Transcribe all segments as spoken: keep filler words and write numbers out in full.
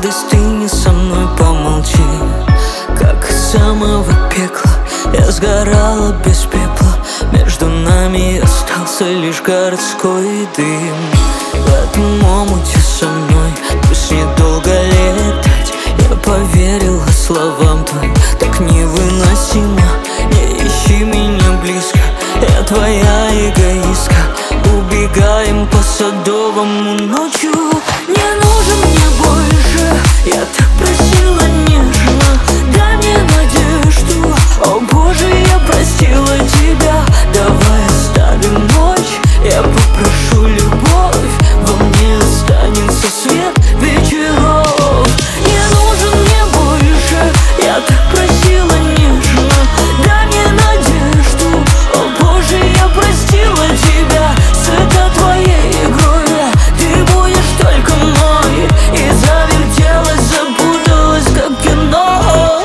радость, ты не со мной, помолчи. Как из самого пекла я сгорала без пепла, между нами остался лишь городской дым. В этом омуте со мной пусть недолго летать. Я поверила словам твоим, так невыносимо. Не ищи меня близко, я твоя эгоистка. Убегаем по Садовому ночью. Не нужен мне больше, я так просила нежно. Дай мне надежду, о Боже, я простила тебя. Давай оставим ночь, я попрошу любовь. Во мне останется свет вечеров. Не нужен мне больше, я так просила нежно. Дай мне надежду, о Боже, я простила тебя. Сыта твоей игрой, ты будешь только мой. И завертелась, запуталась, как кино.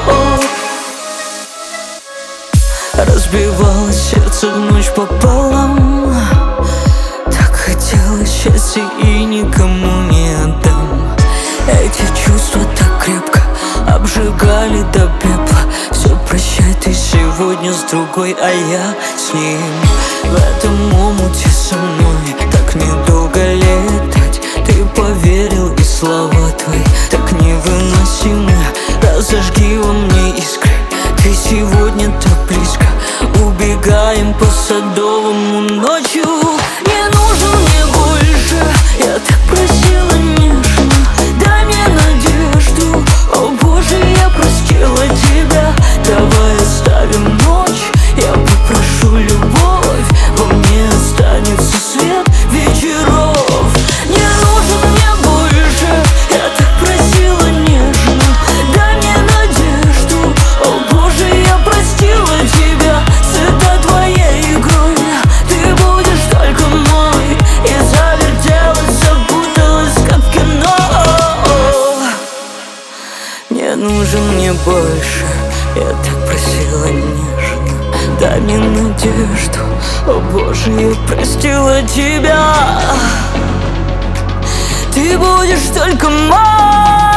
Разбивалось сердце в ночь пополам. Так хотелось счастья и никому не отдам. Эти чувства так крепко обжигали до пепла. Все, прощай, ты сегодня с другой, а я с ним. В этом омуте со мной так недолго летать. Ты поверил, и слова твои так невыносимы. Разожги во мне искры, ты сегодня так близко. Убегаем по Садовому ночью. Не нужен мне больше, я так просила нежно. Дай мне надежду, о Боже, я простила тебя. Давай оставим ночь, я попрошу любовь. Во мне останется свет вечеров. Не нужен мне больше, я так просила нежно. Дай мне надежду, о Боже, я простила тебя. Сыта твоей игрой, ты будешь только мой. И завертелась, запуталась, как в кино. Не нужен мне больше, я так просила нежно. Дай мне надежду, о Боже, я простила тебя. Ты будешь только мой.